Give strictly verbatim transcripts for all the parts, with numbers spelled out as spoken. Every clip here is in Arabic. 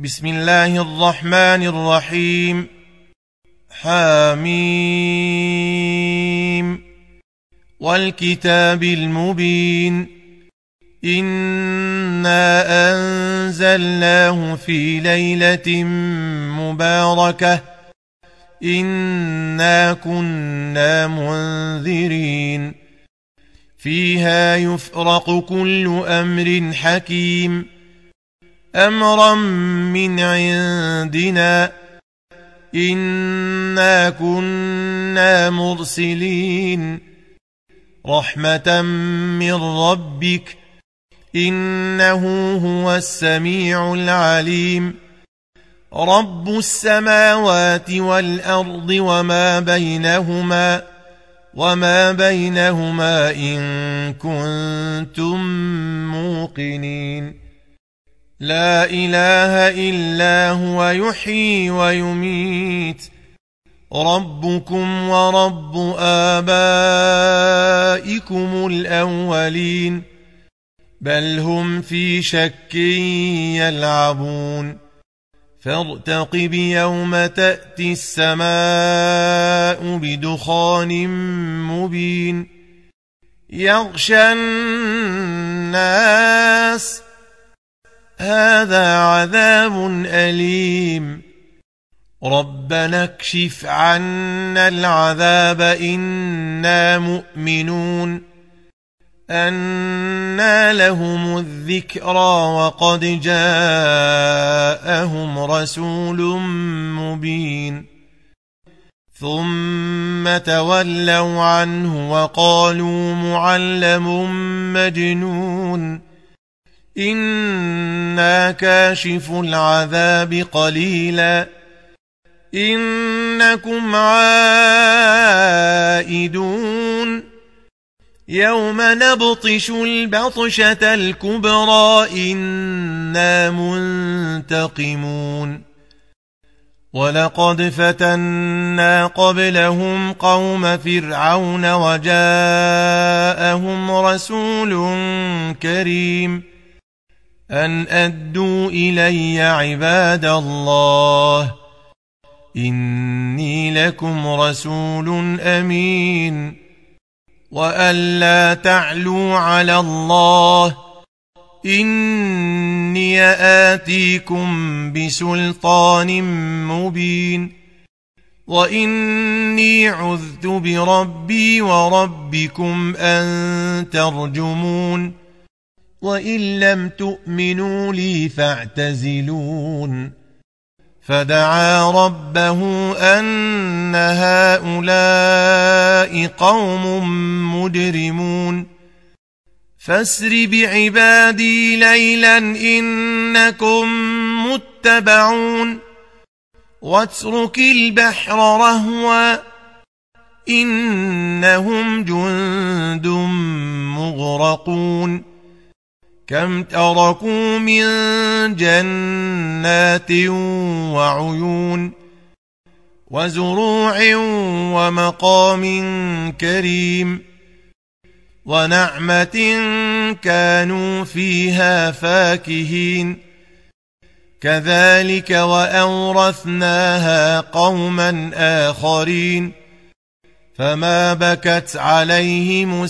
بسم الله الرحمن الرحيم. حميم والكتاب المبين. إنا أنزلناه في ليلة مباركة إنا كنا منذرين فيها يفرق كل أمر حكيم أمرا من عندنا إنا كنا مرسلين رحمة من ربك إنه هو السميع العليم رب السماوات والأرض وما بينهما وما بينهما إن كنتم موقنين لا إله إلا هو يحيي ويميت ربكم ورب آبائكم الأولين بل هم في شك يلعبون فارتقب يوم تأتي السماء بدخان مبين يغشى الناس هذا عذاب أليم ربنا اكشف عنا العذاب إنا مؤمنون أنى لهم الذكرى وقد جاءهم رسول مبين ثم تولوا عنه وقالوا معلم مجنون إنا كاشف العذاب قليلا إنكم عائدون يوم نبطش البطشة الكبرى إنا منتقمون ولقد فتنا قبلهم قوم فرعون وجاءهم رسول كريم أن أدوا إلي عباد الله إني لكم رسول أمين وأن لا تعلوا على الله إني آتيكم بسلطان مبين وإني عذت بربي وربكم أن ترجمون وإن لم تؤمنوا لي فاعتزلون فدعا ربه أن هؤلاء قوم مجرمون فاسر بعبادي ليلا إنكم متبعون واترك البحر رهوا إنهم جند مغرقون كم تركوا من جنات وعيون وزروع ومقام كريم ونعمة كانوا فيها فاكهين كذلك وأورثناها قوما آخرين فما بكت عليهم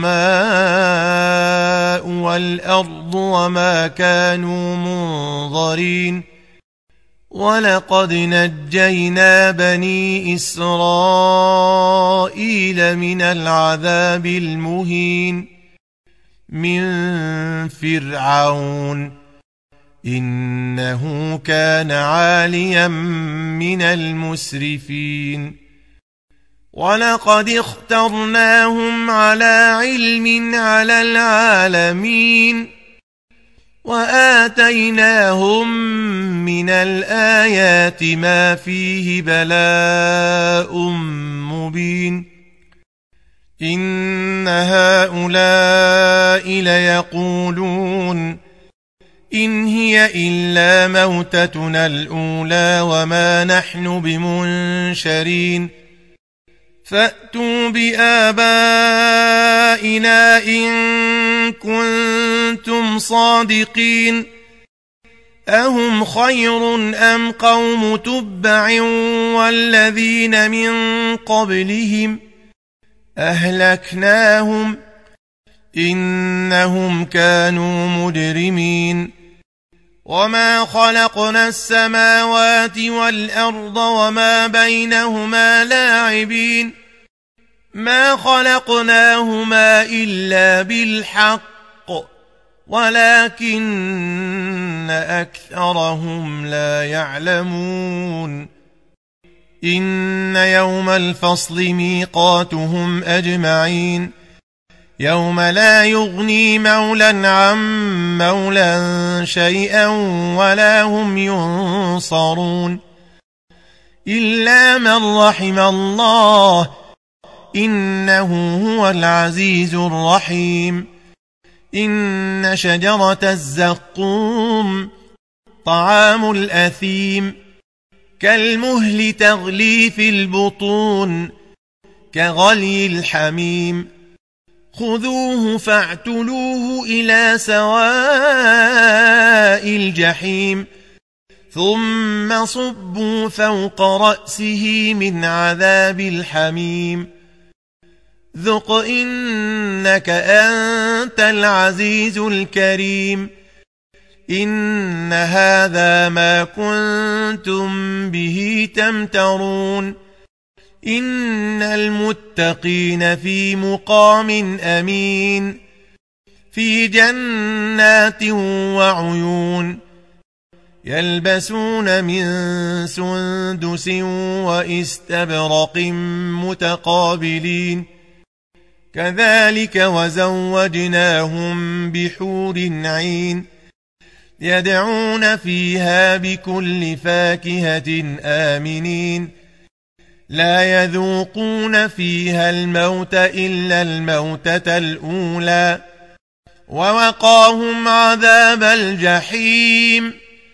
السماء والأرض وما كانوا منظرين ولقد نجينا بني إسرائيل من العذاب المهين من فرعون إنه كان عاليا من المسرفين ولقد اخترناهم على علم على العالمين وآتيناهم من الآيات ما فيه بلاء مبين إن هؤلاء ليقولون إن هي إلا موتتنا الأولى وما نحن بمنشرين فأتوا بآبائنا إن كنتم صادقين أهم خير أم قوم تبع والذين من قبلهم أهلكناهم إنهم كانوا مجرمين وما خلقنا السماوات والأرض وما بينهما لاعبين ما خلقناهما إلا بالحق ولكن أكثرهم لا يعلمون إن يوم الفصل ميقاتهم أجمعين يوم لا يغني مولا عن مولا شيئا ولا هم ينصرون إلا من رحم الله إنه هو العزيز الرحيم إن شجرة الزقوم طعام الأثيم كالمهل تغلي في البطون كغلي الحميم خذوه فاعتلوه إلى سواء الجحيم ثم صبوا فوق رأسه من عذاب الحميم ذق إنك أنت العزيز الكريم إن هذا ما كنتم به تمترون إن المتقين في مقام أمين في جنات وعيون يلبسون من سندس وإستبرق متقابلين كذلك وزوجناهم بحور عين يدعون فيها بكل فاكهة آمنين لا يذوقون فيها الموت إلا الموتة الأولى ووقاهم عذاب الجحيم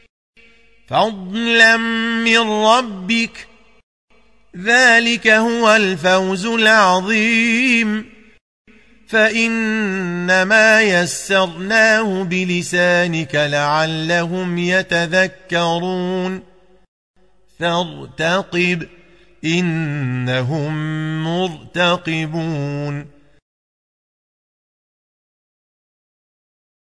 فضلا من ربك ذلك هو الفوز العظيم فإنما يسرناه بلسانك لعلهم يتذكرون فارتقب إنهم مرتقبون